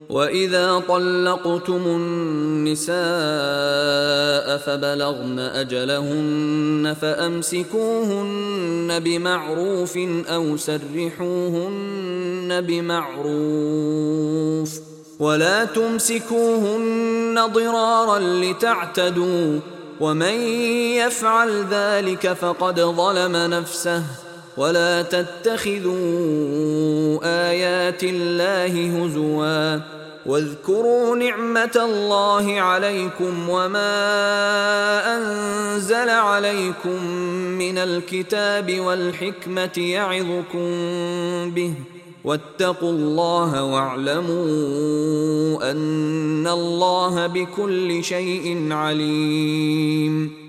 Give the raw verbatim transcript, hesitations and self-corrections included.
وإذا طلقتم النساء فبلغن أجلهن فأمسكوهن بمعروف أو سرحوهن بمعروف ولا تمسكوهن ضرارا لتعتدوا ومن يفعل ذلك فقد ظلم نفسه ولا تتخذوا آيات الله هزوا واذكروا نعمة الله عليكم وما أنزل عليكم من الكتاب والحكمة يعظكم به واتقوا الله واعلموا أن الله بكل شيء عليم.